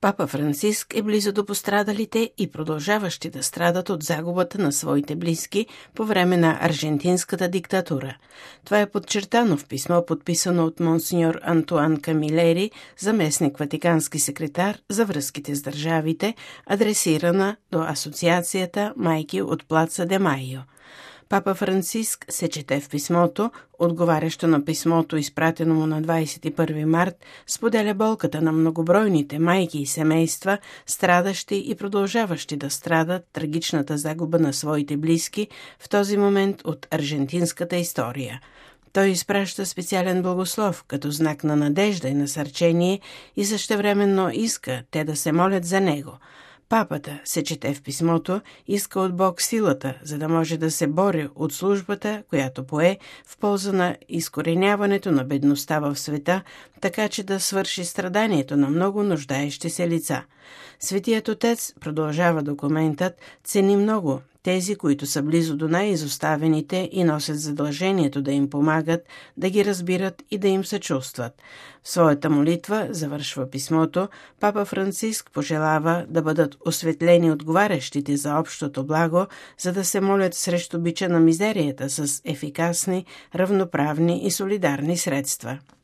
Папа Франциск е близо до пострадалите и продължаващи да страдат от загубата на своите близки по време на аржентинската диктатура. Това е подчертано в писмо, подписано от монсеньор Антуан Камилери, заместник ватикански секретар за връзките с държавите, адресирана до Асоциацията майки от Плаца де Майо. Папа Франциск се чете в писмото, отговарящо на писмото, изпратено му на 21 март, споделя болката на многобройните майки и семейства, страдащи и продължаващи да страдат трагичната загуба на своите близки в този момент от аржентинската история. Той изпраща специален благослов като знак на надежда и насърчение и същевременно иска те да се молят за него. Папата, се чете в писмото, иска от Бог силата, за да може да се бори от службата, която пое в полза на изкореняването на бедността в света, така че да свърши страданието на много нуждаещи се лица. Светият Отец, продължава документът, цени много тези, които са близо до най-изоставените и носят задължението да им помагат, да ги разбират и да им съчувстват. В своята молитва, завършва писмото, папа Франциск пожелава да бъдат осветлени отговарящите за общото благо, за да се молят срещу бича на мизерията с ефикасни, равноправни и солидарни средства.